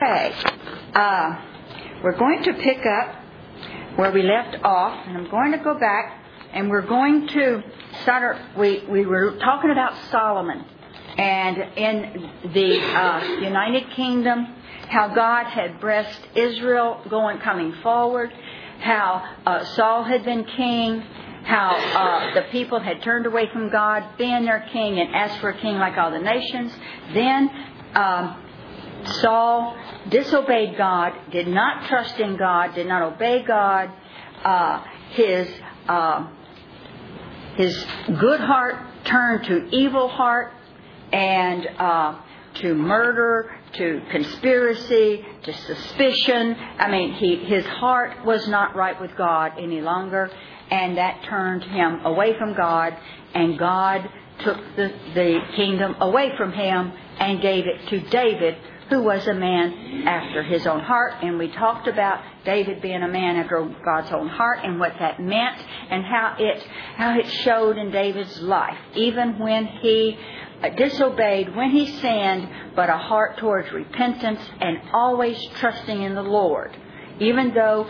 Okay, we're going to pick up where we left off, and I'm going to go back, and we're going to start. We were talking about Solomon, and in the United Kingdom, how God had blessed Israel coming forward, how Saul had been king, how the people had turned away from God being their king and asked for a king like all the nations. Then Saul disobeyed God, did not trust in God, did not obey God. His good heart turned to evil heart, and to murder, to conspiracy, to suspicion. I mean, his heart was not right with God any longer, and that turned him away from God, and God took the kingdom away from him and gave it to David, who was a man after his own heart. And we talked about David being a man after God's own heart and what that meant, and how it showed in David's life, even when he disobeyed, when he sinned, but a heart towards repentance and always trusting in the Lord. Even though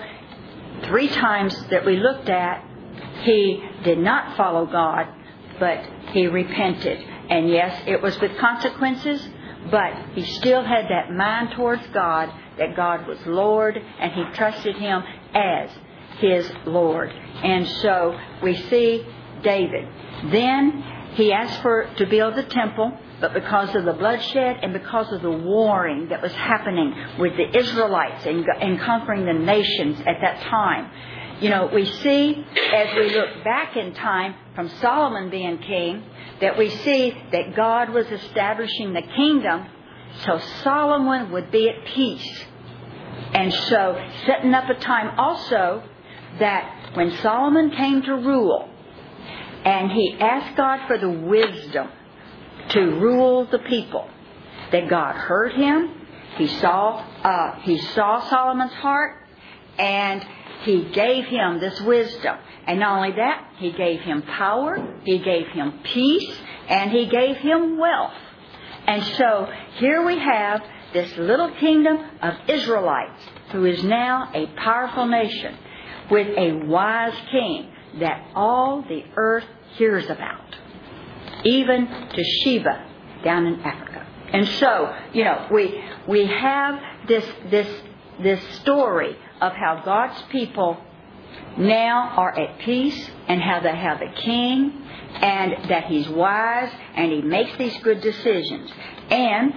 3 times that we looked at, he did not follow God, but he repented. And yes, it was with consequences, but he still had that mind towards God, that God was Lord, and he trusted him as his Lord. And so we see David. Then he asked to build the temple, but because of the bloodshed and because of the warring that was happening with the Israelites and conquering the nations at that time, we see, as we look back in time from Solomon being king, that we see that God was establishing the kingdom so Solomon would be at peace. And so setting up a time also that when Solomon came to rule, and he asked God for the wisdom to rule the people, that God heard him. He saw Solomon's heart, and he gave him this wisdom. And not only that, he gave him power, he gave him peace, and he gave him wealth. And so here we have this little kingdom of Israelites, who is now a powerful nation with a wise king that all the earth hears about, even to Sheba down in Africa. And so, we have this story of how God's people now are at peace, and how they have a king, and that he's wise, and he makes these good decisions. And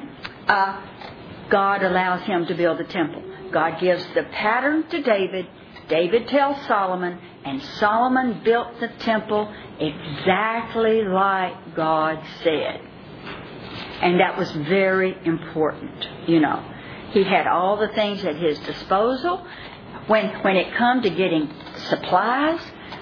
God allows him to build the temple. God gives the pattern to David. David tells Solomon, and Solomon built the temple exactly like God said. And that was very important. He had all the things at his disposal. When it come to getting supplies,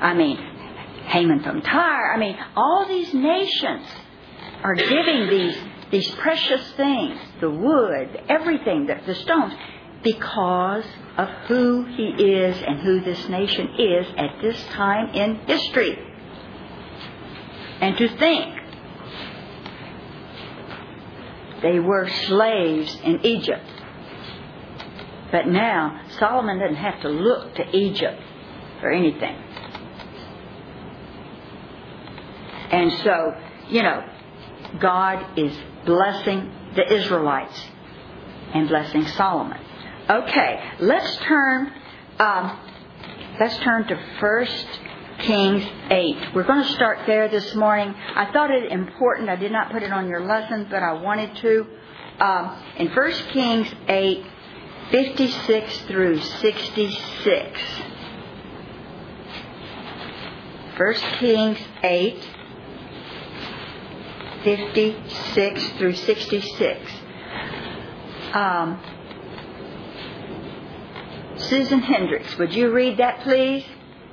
Haman from Tyre, all these nations are giving these precious things, the wood, everything, the stones, because of who he is and who this nation is at this time in history. And to think, they were slaves in Egypt. But now, Solomon doesn't have to look to Egypt for anything. And so, God is blessing the Israelites and blessing Solomon. Okay, let's turn to 1 Kings 8. We're going to start there this morning. I thought it important. I did not put it on your lesson, but I wanted to. In 1 Kings 8, 56 through 66. 1 Kings 8, 56 through 66. Susan Hendricks, would you read that, please?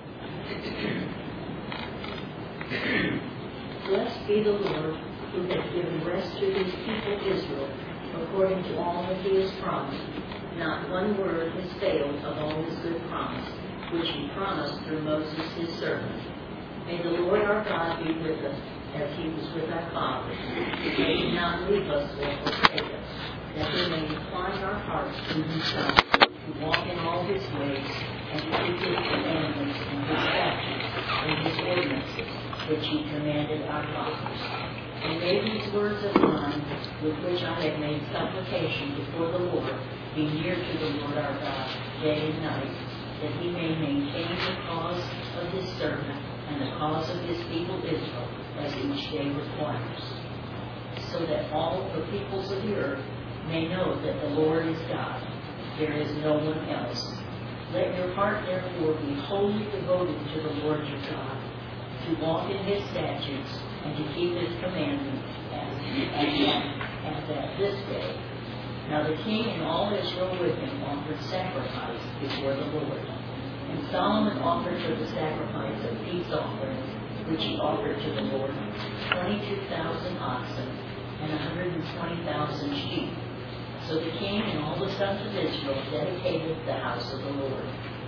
Blessed be the Lord, who has given rest to his people Israel, according to all that he has promised. Not one word has failed of all his good promise, which he promised through Moses his servant. May the Lord our God be with us, as he was with our fathers. May he not leave us or forsake us. that He may incline our hearts to Himself, to walk in all His ways, and to keep His commandments and His statutes and His ordinances, which He commanded our fathers. And may these words of mine, with which I have made supplication before the Lord, be near to the Lord our God, day and night, that He may maintain the cause of His servant and the cause of His people Israel, as each day requires, so that all the peoples of the earth may know that the Lord is God. There is no one else. Let your heart therefore be wholly devoted to the Lord your God, to walk in His statutes and to keep His commandments as at this day. Now the king and all Israel with him offered sacrifice before the Lord. And Solomon offered for the sacrifice of peace offerings, which he offered to the Lord, 22,000 oxen and 120,000 sheep. So the king and all the sons of Israel dedicated the house of the Lord.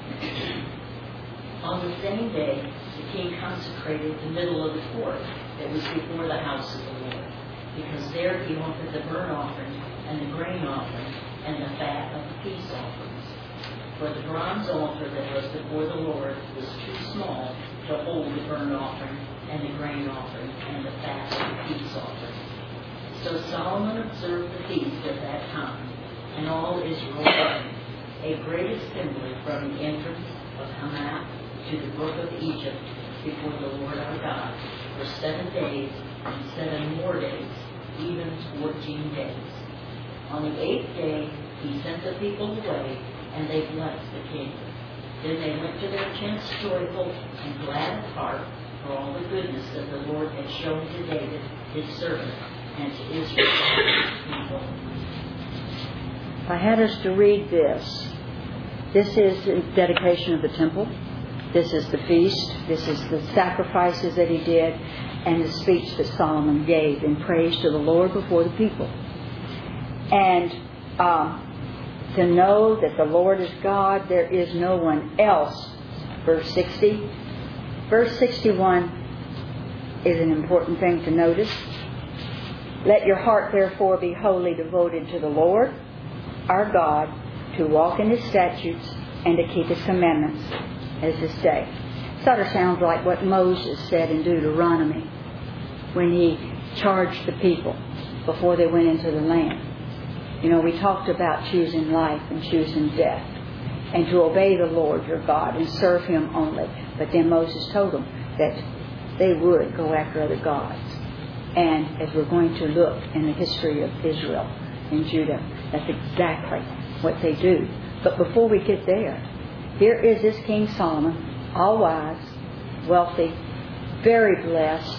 On the same day, the king consecrated the middle of the court that was before the house of the Lord, because there he offered the burnt offering and the grain offering and the fat of the peace offerings. For the bronze altar that was before the Lord was too small to hold the burnt offering and the grain offering and the fat of the peace offering. So Solomon observed the feast at that time, and all Israel learned a great assembly from the entrance of Hamath to the brook of Egypt before the Lord our God for 7 days and 7 more days, even 14 days. On the 8th day he sent the people away, and they blessed the king. Then they went to their tents joyful and glad of heart for all the goodness that the Lord had shown to David his servant and to Israel his people. If I had us to read this is the dedication of the temple. This is the feast. This is the sacrifices that he did, and the speech that Solomon gave in praise to the Lord before the people. And to know that the Lord is God, there is no one else. Verse 60. Verse 61 is an important thing to notice. Let your heart therefore be wholly devoted to the Lord, our God, to walk in His statutes and to keep His commandments as this day. Sort of sounds like what Moses said in Deuteronomy when he charged the people before they went into the land. You know, we talked about choosing life and choosing death, and to obey the Lord your God and serve Him only. But then Moses told them that they would go after other gods. And as we're going to look in the history of Israel and Judah, that's exactly what they do. But before we get there, here is this King Solomon, all wise, wealthy, very blessed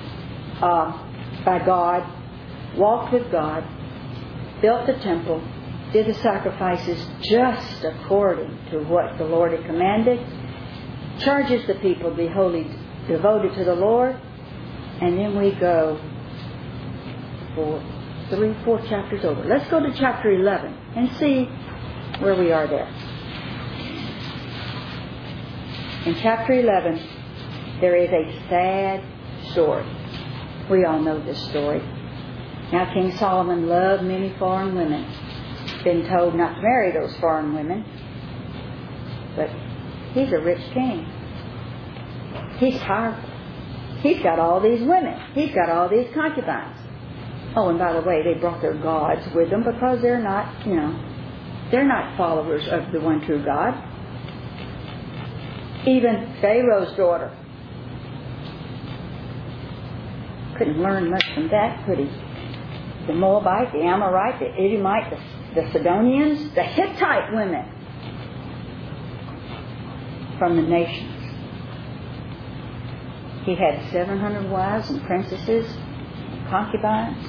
by God, walked with God, built the temple, did the sacrifices just according to what the Lord had commanded, charges the people to be wholly devoted to the Lord, and then we go for 3-4 chapters over. Let's go to chapter 11 and see where we are there. In chapter 11, there is a sad story. We all know this story. Now, King Solomon loved many foreign women. Been told not to marry those foreign women. But he's a rich king. He's powerful. He's got all these women. He's got all these concubines. Oh, and by the way, they brought their gods with them because they're not, they're not followers of the one true God. Even Pharaoh's daughter. Couldn't learn much from that, could he? The Moabite, the Amorite, the Edomite, the Sidonians, the Hittite women from the nations. He had 700 wives and princesses, concubines.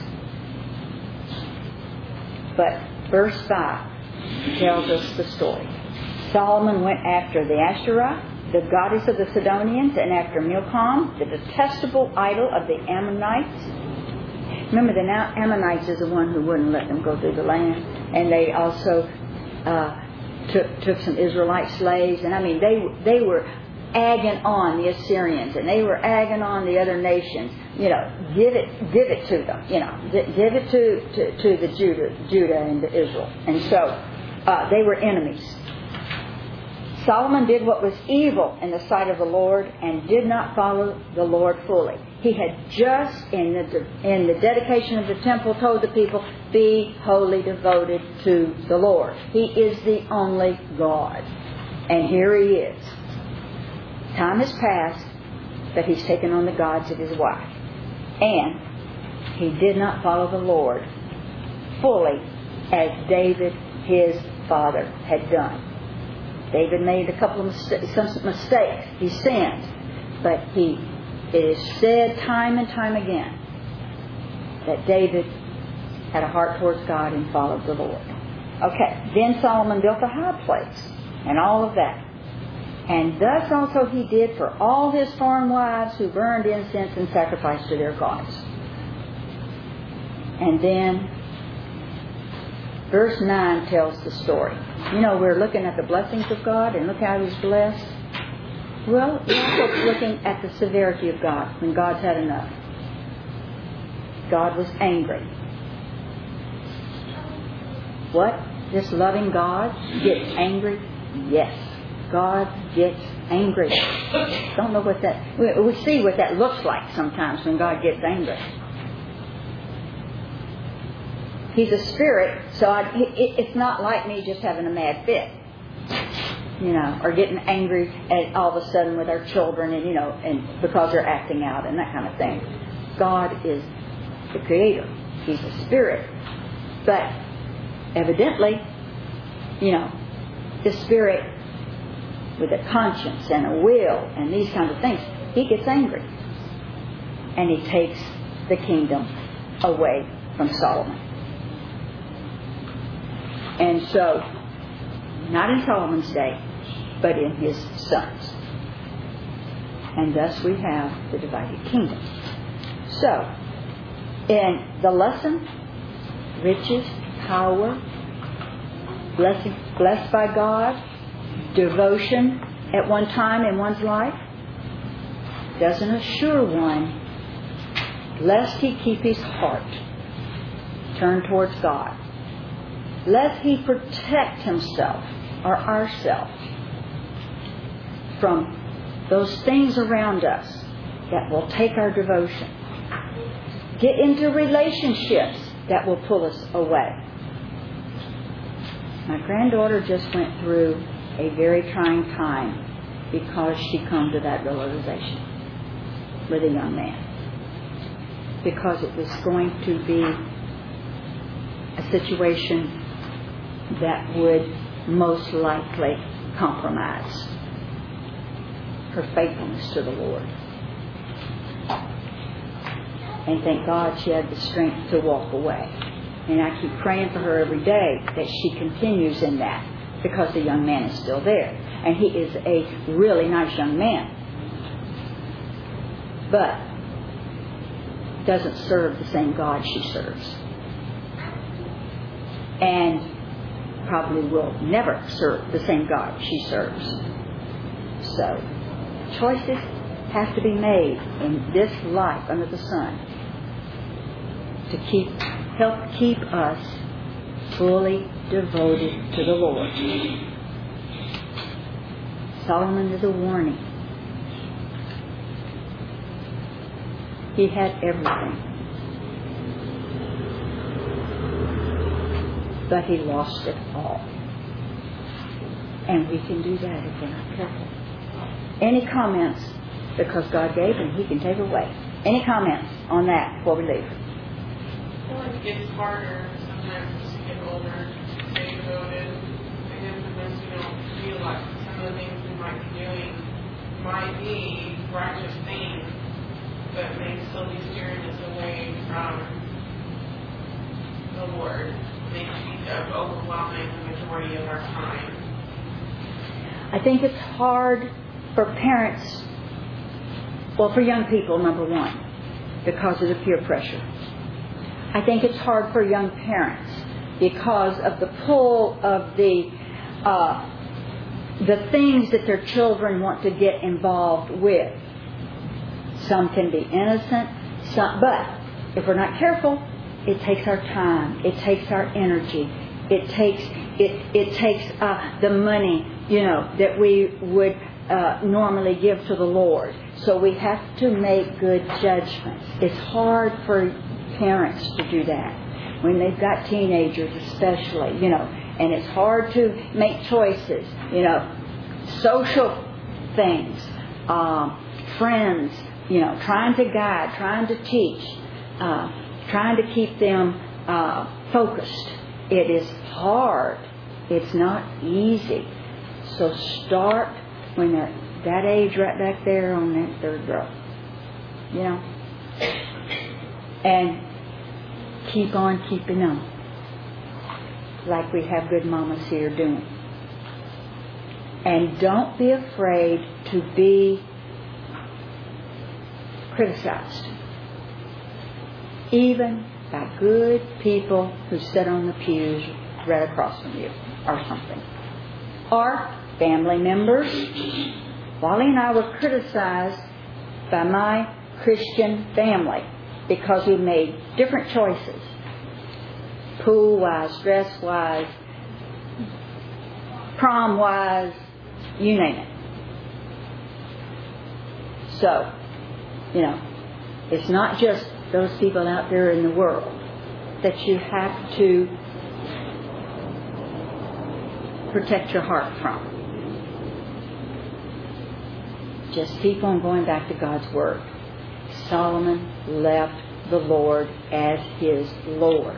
But verse 5 tells us the story. Solomon went after the Asherah, the goddess of the Sidonians, and after Milcom, the detestable idol of the Ammonites. Remember, the Ammonites is the one who wouldn't let them go through the land. And they also took some Israelite slaves. And I mean, they were egging on the Assyrians, and they were egging on the other nations. Give it to them. Give it to the Judah and to Israel. And so they were enemies. Solomon did what was evil in the sight of the Lord and did not follow the Lord fully. He had just, in the dedication of the temple, told the people, be wholly devoted to the Lord. He is the only God. And here he is. Time has passed, but he's taken on the gods of his wife. And he did not follow the Lord fully as David, his father, had done. David made a couple of some mistakes. He sinned. But it is said time and time again that David had a heart towards God and followed the Lord. Okay, then Solomon built a high place and all of that. And thus also he did for all his foreign wives who burned incense and sacrificed to their gods. And then verse 9 tells the story. We're looking at the blessings of God and look how he's blessed. Well, we're also looking at the severity of God when God's had enough. God was angry. What? This loving God gets angry? Yes. God gets angry. Don't know what that... We see what that looks like sometimes when God gets angry. He's a spirit, so it's not like me just having a mad fit. Or getting angry all of a sudden with our children and because they're acting out and that kind of thing. God is the Creator. He's a spirit. But evidently, the spirit with a conscience and a will and these kinds of things, he gets angry. And he takes the kingdom away from Solomon. And so, not in Solomon's day, but in his sons. And thus we have the divided kingdom. So, in the lesson, riches, power, blessed by God, devotion at one time in one's life, doesn't assure one lest he keep his heart turned towards God. Lest he protect himself or ourselves from those things around us that will take our devotion. Get into relationships that will pull us away. My granddaughter just went through a very trying time because she come to that realization with a young man. Because it was going to be a situation that would most likely compromise her faithfulness to the Lord. And thank God she had the strength to walk away. And I keep praying for her every day that she continues in that because the young man is still there. And he is a really nice young man. But doesn't serve the same God she serves. And probably will never serve the same God she serves. So, choices have to be made in this life under the sun to help keep us fully devoted to the Lord. Solomon is a warning. He had everything. But he lost it all. And we can do that if we're not careful. Any comments? Because God gave and he can take away. Any comments on that before we leave? I feel like it gets harder sometimes as you get older to stay devoted to him because you don't feel like some of the things we might be doing might be righteous things, but may still be steering us away from the Lord. May be overwhelming the majority of our time. I think it's hard for parents, well, for young people, number one, because of the peer pressure. I think it's hard for young parents because of the pull of the the things that their children want to get involved with. Some can be innocent, but if we're not careful, it takes our time, it takes our energy, it takes the money, that we would normally give to the Lord. So we have to make good judgments. It's hard for parents to do that when they've got teenagers, especially, and it's hard to make choices, social things, friends, trying to guide, trying to teach, trying to keep them focused. It is hard. It's not easy. So start when they're that age right back there on that third row. And keep on keeping on. Like we have good mamas here doing. And don't be afraid to be criticized. Even by good people who sit on the pews right across from you or something. Or family members. Wally and I were criticized by my Christian family because we made different choices. Pool-wise, dress-wise, prom-wise, you name it. So, it's not just those people out there in the world that you have to protect your heart from. Just keep on going back to God's Word. Solomon left the Lord as his Lord.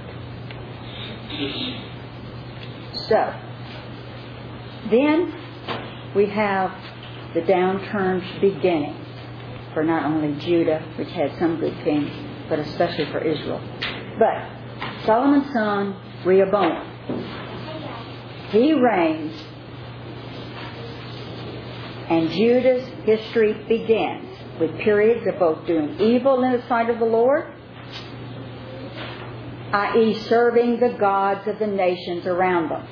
So, then we have the downturn beginning for not only Judah, which had some good things, but especially for Israel. But Solomon's son, Rehoboam, he reigns, and Judah's history begins with periods of both doing evil in the sight of the Lord, i.e. serving the gods of the nations around them,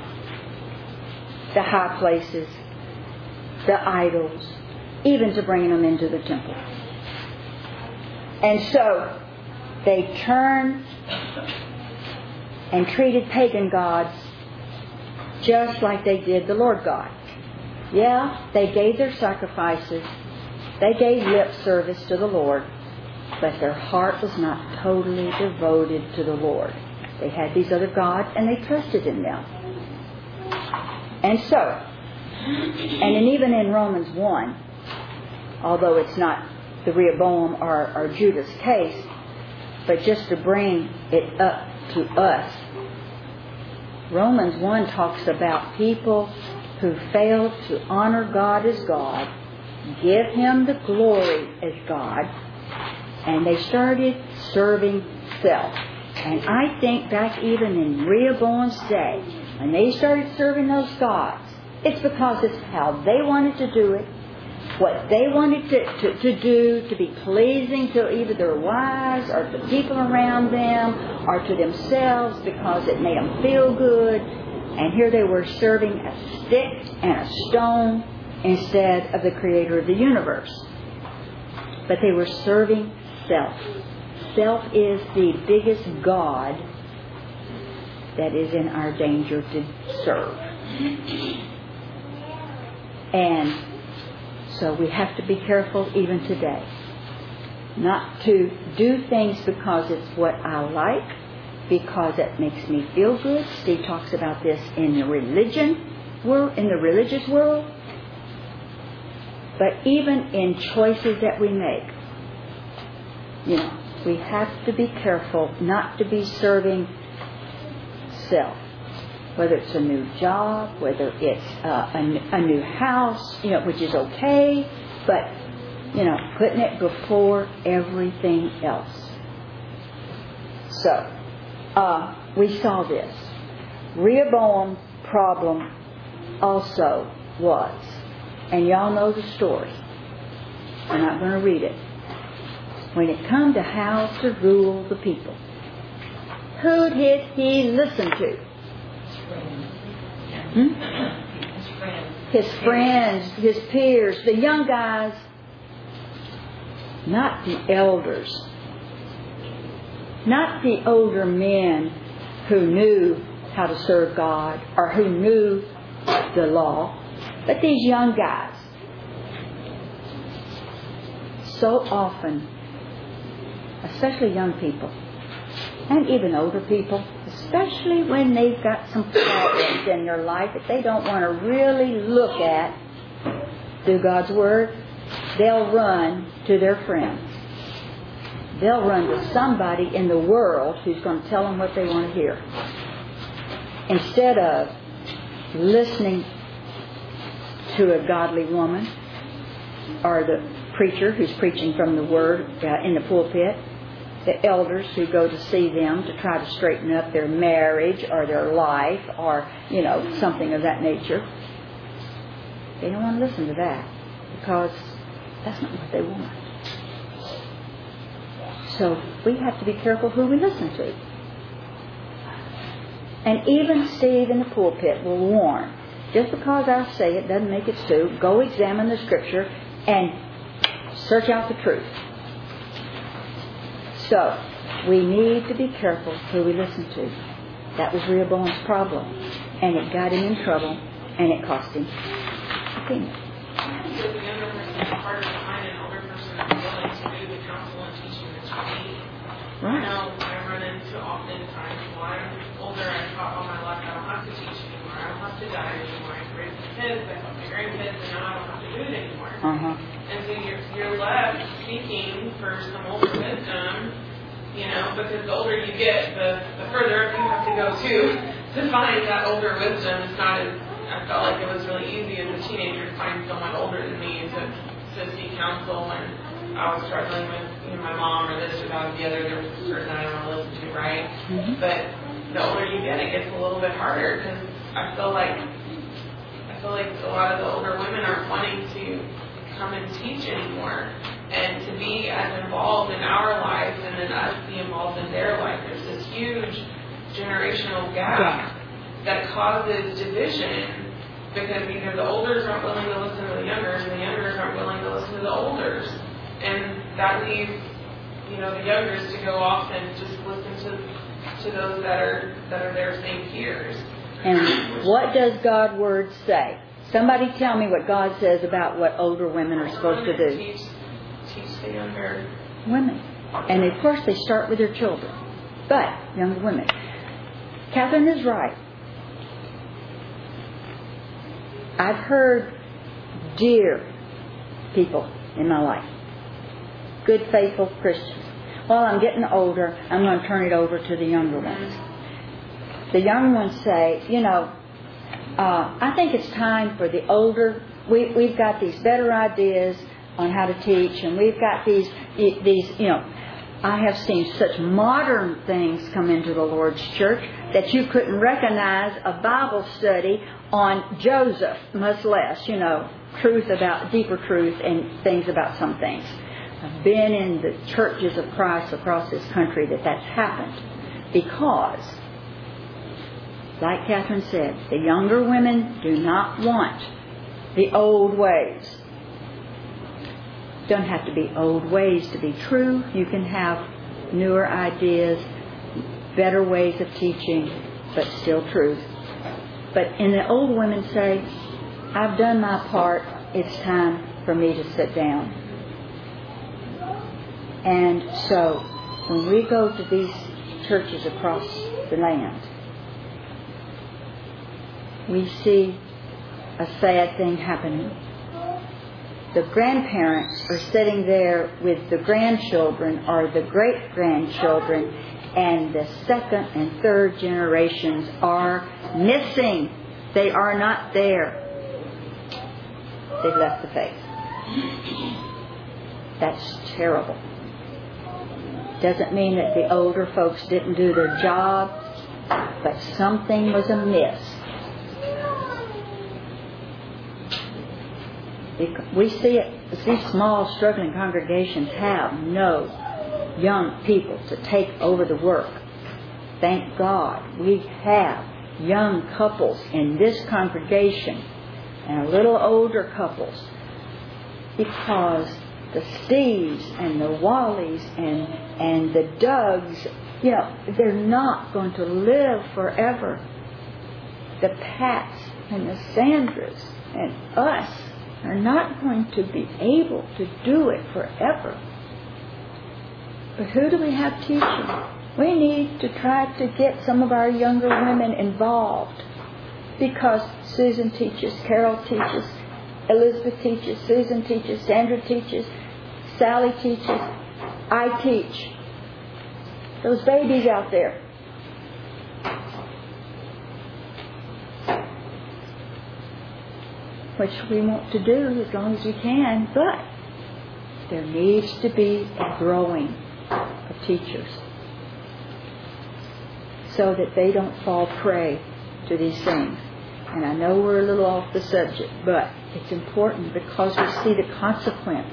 the high places, the idols, even to bringing them into the temple. And so they turned and treated pagan gods just like they did the Lord God. Yeah, they gave their sacrifices, they gave lip service to the Lord, but their heart was not totally devoted to the Lord. They had these other gods and they trusted in them. And so, and even in Romans 1, although it's not the Rehoboam or Judah's case, but just to bring it up to us, Romans 1 talks about people who failed to honor God as God, give Him the glory as God, and they started serving self. And I think back even in Rehoboam's day, when they started serving those gods, it's because it's how they wanted to do it, what they wanted to do to be pleasing to either their wives or the people around them or to themselves because it made them feel good. And here they were serving a stick and a stone instead of the creator of the universe. But they were serving self. Self is the biggest god that is in our danger to serve. And so we have to be careful even today not to do things because it's what I like, because it makes me feel good. Steve talks about this in the religious world. But even in choices that we make, we have to be careful not to be serving self. Whether it's a new job, whether it's a new house, which is okay, but, putting it before everything else. So, we saw this. Rehoboam's problem also was, and y'all know the story. I'm not going to read it. When it come to how to rule the people, who did he listen to? His friend. his friends, his peers, the young guys, not the elders, not the older men who knew how to serve God or who knew the law, but these young guys. So often, especially young people, and even older people, especially when they've got some problems in their life that they don't want to really look at through God's Word, they'll run to their friends. They'll run to somebody in the world who's going to tell them what they want to hear. Instead of listening to a godly woman or the preacher who's preaching from the Word in the pulpit, the elders who go to see them to try to straighten up their marriage or their life or, something of that nature. They don't want to listen to that because that's not what they want. So we have to be careful who we listen to. And even Steve in the pulpit will warn, just because I say it doesn't make it so. Go examine the Scripture and search out the truth. So, we need to be careful who we listen to. That was Rehoboam's problem. And it got him in trouble, and it cost him a kingdom. So the younger person is harder to find an older person that's willing to do the counsel and teaching that you need. Right. I know I run into oftentimes, well, I'm older, I've taught all my life, I don't have to teach anymore, I don't have to guide anymore, I raise my kids, I help my grandkids, and now I don't have to do it anymore. And so you're left seeking for some older wisdom, because the older you get, the further you have to go to find that older wisdom. It's not as, I felt like it was really easy as a teenager to find someone older than me to seek counsel when I was struggling with my mom or this or that or the other. There was a certain that I don't want to listen to, right? Mm-hmm. But the older you get, it gets a little bit harder because I feel like a lot of the older women aren't wanting to come and teach anymore and to be as involved in our lives and then us be involved in their life. There's this huge generational gap that causes division because either the olders aren't willing to listen to the youngers and the youngers aren't willing to listen to the olders, and that leaves the youngers to go off and just listen to those that are their same peers. And what does God's Word say? Somebody tell me what God says about what older women are supposed to do. Teach the younger women. And of course they start with their children. But, younger women. Catherine is right. I've heard dear people in my life. Good, faithful Christians. Well, I'm getting older. I'm going to turn it over to the younger ones. The young ones say, I think it's time for the older. We've got these better ideas on how to teach, and we've got these. I have seen such modern things come into the Lord's church that you couldn't recognize a Bible study on Joseph, much less, deeper truth and things about some things. I've been in the churches of Christ across this country that's happened because, like Catherine said, the younger women do not want the old ways. Don't have to be old ways to be true. You can have newer ideas, better ways of teaching, but still truth. And the old women say, I've done my part. It's time for me to sit down. And so, when we go to these churches across the land, we see a sad thing happening. The grandparents are sitting there with the grandchildren or the great-grandchildren, and the second and third generations are missing. They are not there. They've left the faith. That's terrible. Doesn't mean that the older folks didn't do their job, but something was amiss. We see it. These small, struggling congregations have no young people to take over the work. Thank God we have young couples in this congregation and a little older couples, because the Steves and the Wallies and the Dougs, they're not going to live forever. The Pats and the Sandras and us are not going to be able to do it forever. But who do we have teaching? We need to try to get some of our younger women involved, because Susan teaches, Carol teaches, Elizabeth teaches, Susan teaches, Sandra teaches, Sally teaches, I teach. Those babies out there. Which we want to do as long as we can, but there needs to be a growing of teachers so that they don't fall prey to these things. And I know we're a little off the subject, but it's important because we see the consequence.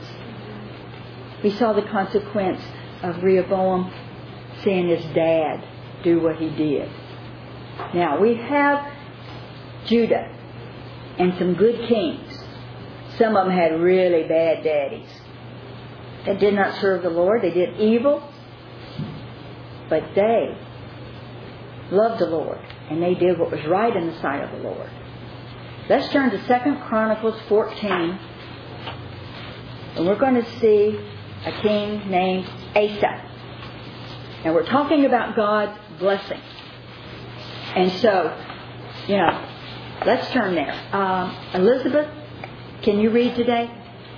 We saw the consequence of Rehoboam seeing his dad do what he did. Now, we have Judah and some good kings. Some of them had really bad daddies. They did not serve the Lord. They did evil. But they loved the Lord, and they did what was right in the sight of the Lord. Let's turn to 2 Chronicles 14. And we're going to see a king named Asa. And we're talking about God's blessing. And so, let's turn there. Elizabeth, can you read today?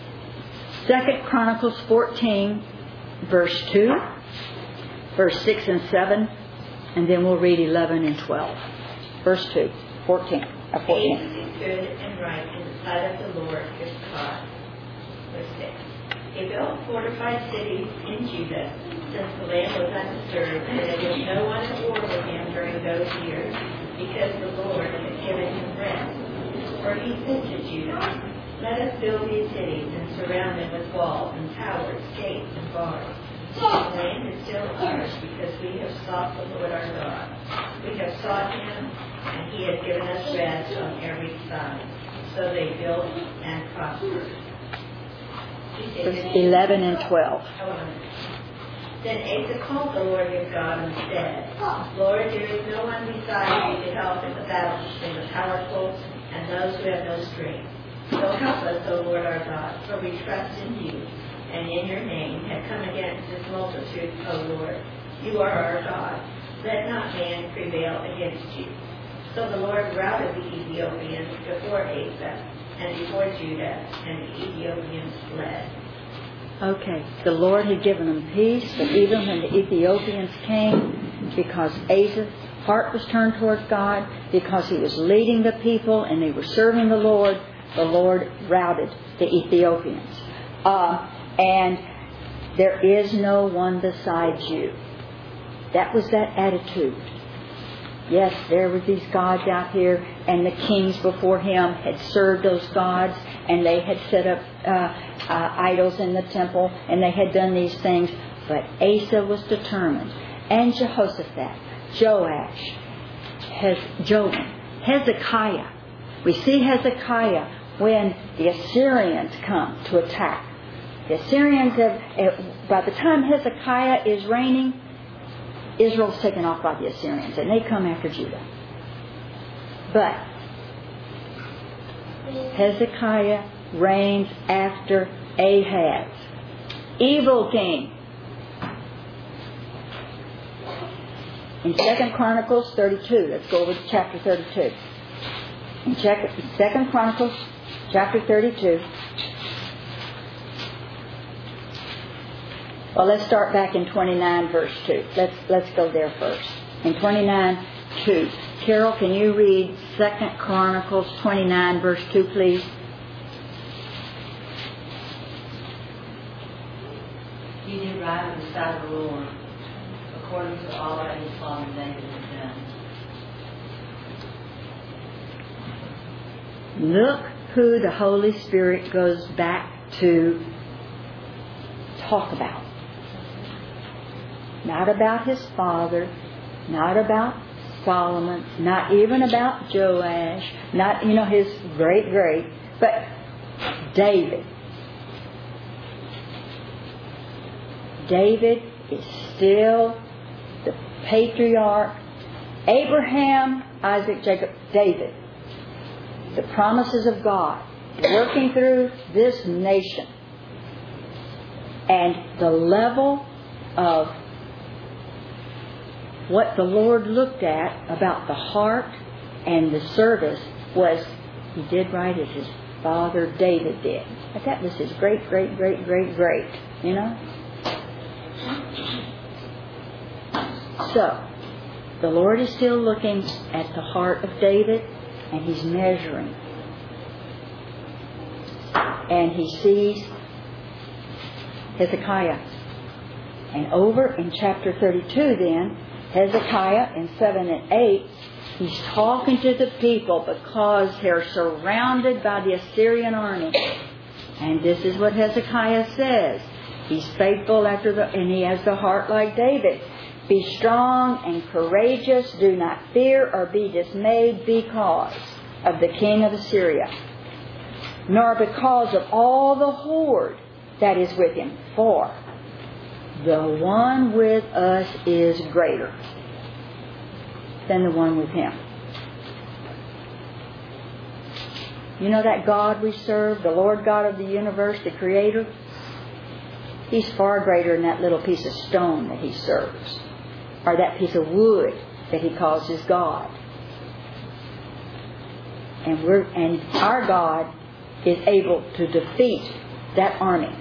2 Chronicles 14, verse 2, verse 6 and 7, and then we'll read 11 and 12. Verse 2, 14. He is good and right in the sight of the Lord his God. Verse 6. He built fortified cities in Judah, since the land was undisturbed, and there was no one at war with him during those years, because the Lord had given him rest. For he said to Judah, let us build these cities and surround them with walls and towers, gates and bars. The land is still ours because we have sought the Lord our God. We have sought him, and he has given us rest on every side. So they built and prospered. Verse 11 and 12. Then Asa called the Lord his God and said, Lord, there is no one beside you to help in the battle between the powerful and those who have no strength. So help us, O Lord our God, for we trust in you, and in your name have come against this multitude, O Lord. You are our God. Let not man prevail against you. So the Lord routed the Ethiopians before Asa and before Judah, and the Ethiopians fled. Okay, the Lord had given them peace, but even when the Ethiopians came, because Asa's heart was turned toward God, because he was leading the people and they were serving the Lord routed the Ethiopians. And there is no one besides you. That was that attitude. Yes, there were these gods out here, and the kings before him had served those gods, and they had set up idols in the temple, and they had done these things. But Asa was determined, and Jehoshaphat, Joash, Joram, Hezekiah. We see Hezekiah when the Assyrians come to attack. The Assyrians have, by the time Hezekiah is reigning, Israel's taken off by the Assyrians, and they come after Judah. But Hezekiah reigns after Ahaz, evil king. In 2 Chronicles 32, let's go over to chapter 32. In 2 Chronicles chapter 32. Well, let's start back in 29, verse 2. Let's go there first. In 29, 2. Carol, can you read 2 Chronicles 29, verse 2, please? He did right in the sight of the Lord, according to all that his father David had done. Look who the Holy Spirit goes back to talk about. Not about his father, not about Solomon, not even about Joash, not, his great, but David. David is still the patriarch. Abraham, Isaac, Jacob, David. The promises of God working through this nation. And the level of what the Lord looked at about the heart and the service was, he did right as his father David did. But that was his great. So, the Lord is still looking at the heart of David, and He's measuring. And He sees Hezekiah. And over in chapter 32 then, Hezekiah in 7 and 8, he's talking to the people because they're surrounded by the Assyrian army. And this is what Hezekiah says. He's faithful and he has the heart like David. Be strong and courageous. Do not fear or be dismayed because of the king of Assyria, nor because of all the horde that is with him. For the one with us is greater than the one with him. You know that God we serve, the Lord God of the universe, the Creator? He's far greater than that little piece of stone that He serves, or that piece of wood that He calls His God. And our God is able to defeat that army.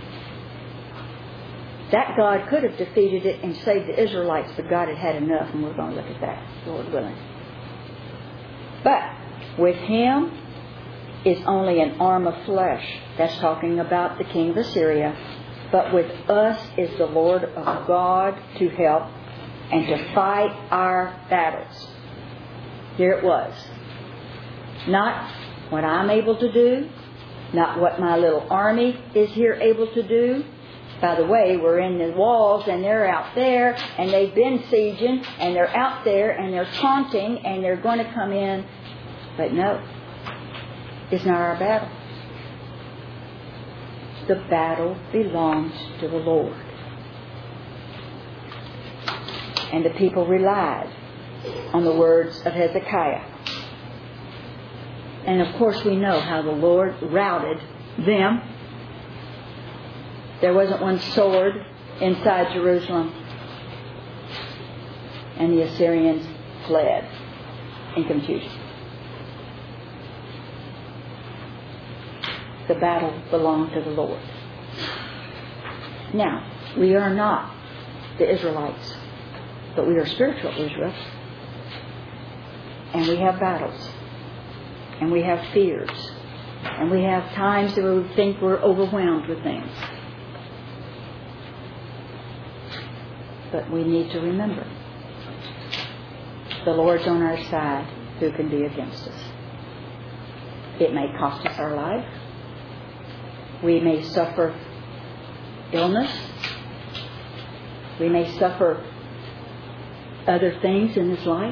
That God could have defeated it and saved the Israelites, but God had enough, and we're going to look at that, Lord willing. But with Him is only an arm of flesh. That's talking about the king of Assyria. But with us is the Lord of God to help and to fight our battles. Here it was. Not what I'm able to do, not what my little army is here able to do. By the way, we're in the walls and they're out there and they've been sieging and they're out there and they're taunting and they're going to come in. But no, it's not our battle. The battle belongs to the Lord. And the people relied on the words of Hezekiah. And of course we know how the Lord routed them. There wasn't one sword inside Jerusalem. And the Assyrians fled in confusion. The battle belonged to the Lord. Now, we are not the Israelites, but we are spiritual Israel. And we have battles. And we have fears. And we have times where we think we're overwhelmed with things. But we need to remember, the Lord's on our side. Who can be against us? It may cost us our life. We may suffer illness. We may suffer other things in this life.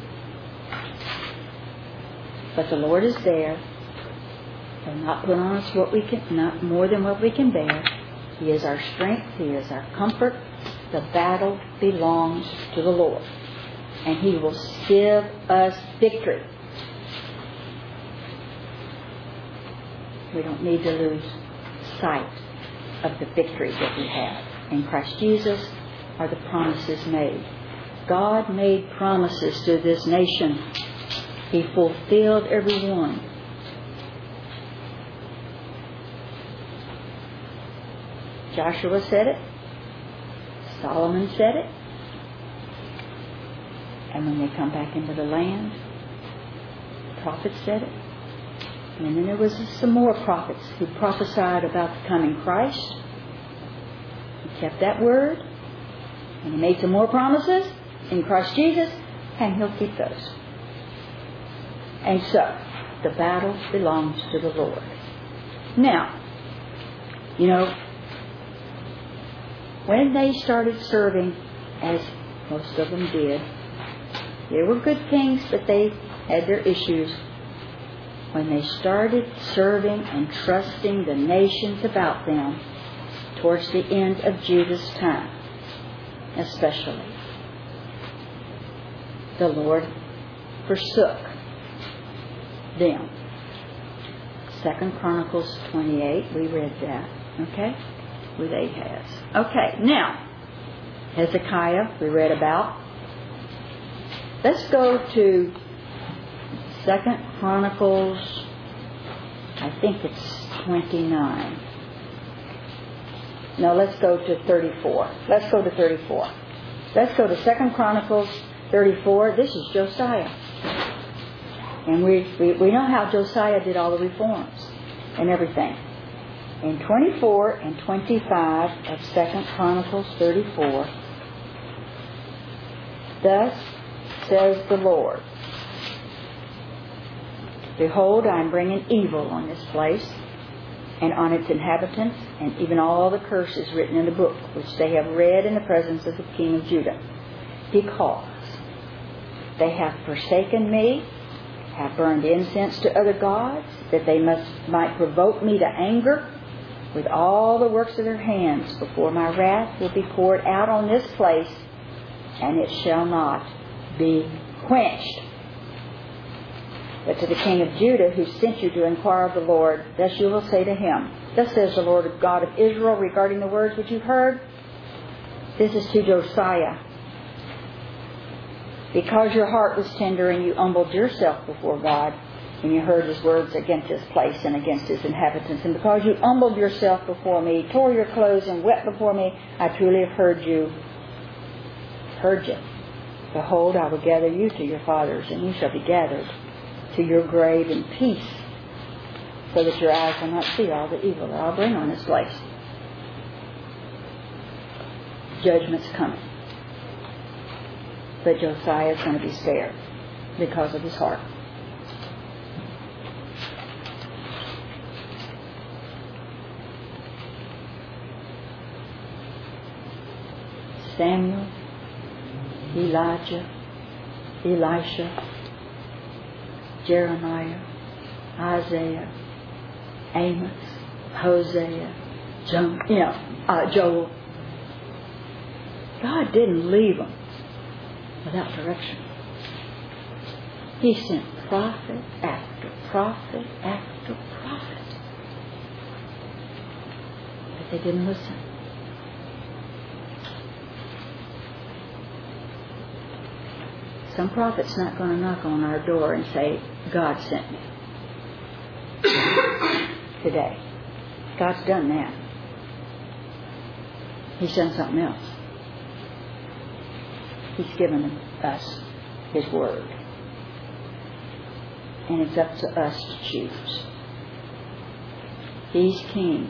But the Lord is there. He'll not put on us what we can, not more than what we can bear. He is our strength. He is our comfort. The battle belongs to the Lord. And He will give us victory. We don't need to lose sight of the victory that we have. In Christ Jesus are the promises made. God made promises to this nation. He fulfilled every one. Joshua said it. Solomon said it. And when they come back into the land, the prophets said it. And then there was some more prophets who prophesied about the coming Christ. He kept that word. And He made some more promises in Christ Jesus. And He'll keep those. And so, the battle belongs to the Lord. Now, you know, when they started serving, as most of them did, They were good kings, but they had their issues. When they started serving and trusting the nations about them towards the end of Judah's time, especially, the Lord forsook them. 2 Chronicles 28, we read that, okay, with Ahaz. Okay, now, Hezekiah, we read about. Let's go to 2 Chronicles, I think it's 29. No, let's go to 34. Let's go to 34. Let's go to 2 Chronicles 34. This is Josiah. And we know how Josiah did all the reforms and everything. In 24 and 25 of 2 Chronicles 34, thus says the Lord, behold, I am bringing evil on this place and on its inhabitants, and even all the curses written in the book, which they have read in the presence of the king of Judah, because they have forsaken me, have burned incense to other gods, that they might provoke me to anger with all the works of their hands, before my wrath will be poured out on this place, and it shall not be quenched. But to the king of Judah, who sent you to inquire of the Lord, thus you will say to him, thus says the Lord God of Israel regarding the words which you've heard. This is to Josiah. Because your heart was tender and you humbled yourself before God, and you heard His words against this place and against His inhabitants, and because you humbled yourself before me, tore your clothes and wept before me, I truly have heard you. Behold, I will gather you to your fathers, and you shall be gathered to your grave in peace, so that your eyes will not see all the evil that I'll bring on this place. Judgment's coming. But Josiah is going to be spared because of his heart. Samuel, Elijah, Elisha, Jeremiah, Isaiah, Amos, Hosea, Joel. God didn't leave them without direction. He sent prophet after prophet after prophet. But they didn't listen. Some prophet's not going to knock on our door and say, God sent me. Today. God's done that. He's done something else. He's given us His Word. And it's up to us to choose. These kings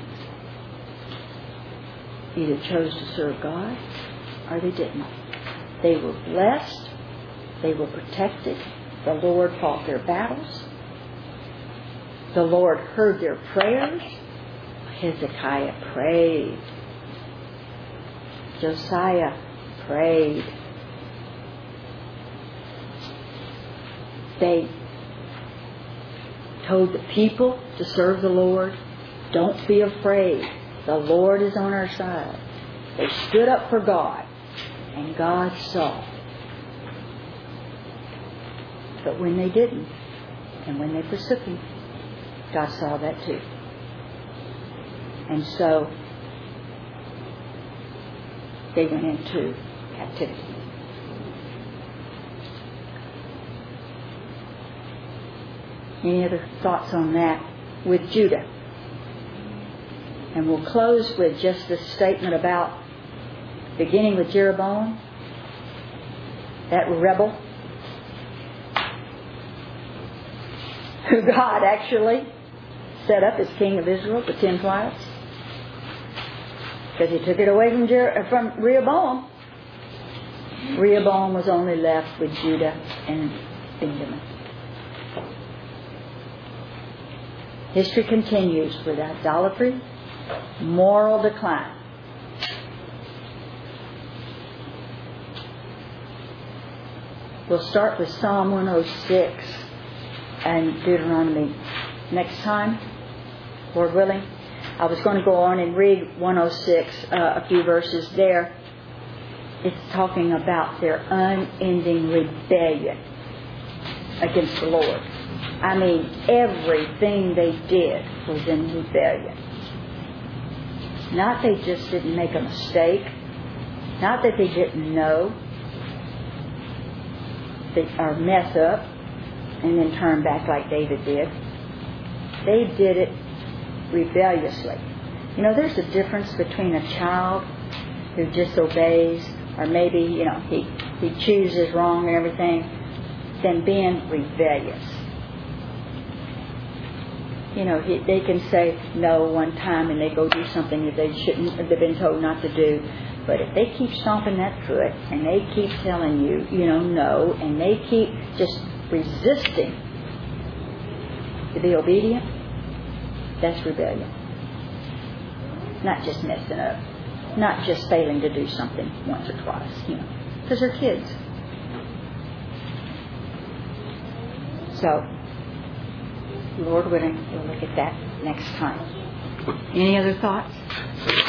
either chose to serve God or they didn't. They were blessed. They were protected. The Lord fought their battles. The Lord heard their prayers. Hezekiah prayed. Josiah prayed. They told the people to serve the Lord. Don't be afraid. The Lord is on our side. They stood up for God, and God saw. But when they didn't, and when they forsook Him, God saw that too. And so they went into captivity. Any other thoughts on that with Judah? And we'll close with just this statement about, beginning with Jeroboam, that rebel, who God actually set up as king of Israel, the 10 tribes, because He took it away from Rehoboam. Rehoboam was only left with Judah and Benjamin. History continues with idolatry, moral decline. We'll start with Psalm 106 and Deuteronomy next time, Lord willing. I was going to go on and read 106, a few verses there. It's talking about their unending rebellion against the Lord. I mean, everything they did was in rebellion. Not they just didn't make a mistake. Not that they didn't know. Or mess up and then turn back like David did. They did it rebelliously. You know, there's a difference between a child who disobeys, or maybe, you know, he chooses wrong and everything, than being rebellious. You know, they can say no one time and they go do something that they shouldn't, they've been told not to do. But if they keep stomping that foot and they keep telling you, you know, no, and they keep just resisting to be obedient, that's rebellion. Not just messing up. Not just failing to do something once or twice, you know, because they're kids. So, Lord willing, we'll look at that next time. Any other thoughts?